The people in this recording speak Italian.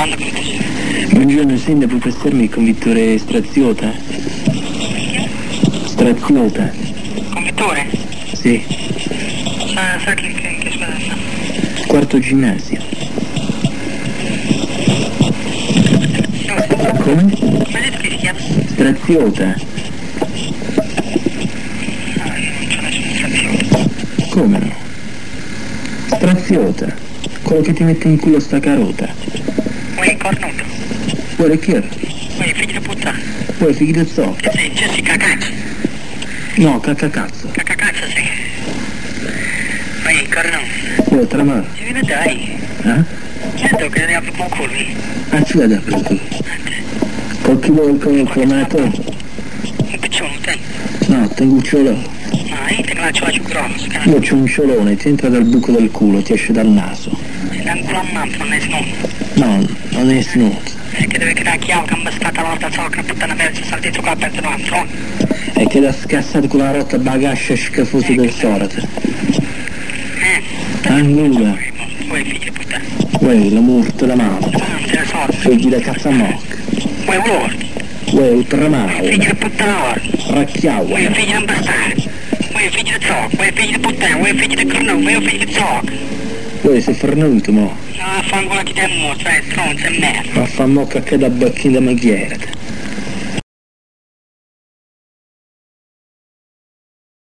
quando convittore? Buongiorno, senta, può passarmi il convittore Straziota? Straziota? Convittore? Sì. Sa che scuola sta? Quarto ginnasio. Come? Come hai detto che si chiama? Straziota. No, io non c'ho nessun Straziota. Come no? Straziota. Quello che ti mette in culo sta carota. Uè, cornuto. Vuole chi è? Uè, figlio di puttana. Vuole figli del zoo? Che sei? Gessi cacaccio. No, cacacazzo. Cacacazzo sei. Uè, cornuto. Vuole tramare? Ci viene dai. Eh? Certo che ne apro con culo. Ah, ci vede per qui. Col chi vuole con me tu? Un piccione, te. No, tengo un ciolone. No, io te la faccio grosso. Io c'ho un ciolone, ti entra dal buco del culo, ti esce dal naso. Se da un culo a mamma non è snudo. No, non è snuto. E che deve creare chiave che mi stata la volta so che una puttana persa sta dentro qua aperto no, non. È che da scassato con la rotta bagascia scafosa del sorte. Nulla. Uè, figlio di puttana. Uè, la morte la mano. Non te ne so. Figli da cazzamocca. Uè, un lord. Uè, ultramao. Figlio di puttana lord. Racchiao. Uè, figlio di un bastardo. Uè, figlio di zoc. Uè, figlio di puttana. Uè, figlio di corno. Uè, figlio di zoc. Uè, sei fernuto, mo. No, fanculo chi te mo, cioè, stronzo e merda. Ma fa mocca che da bacchina da maghiera.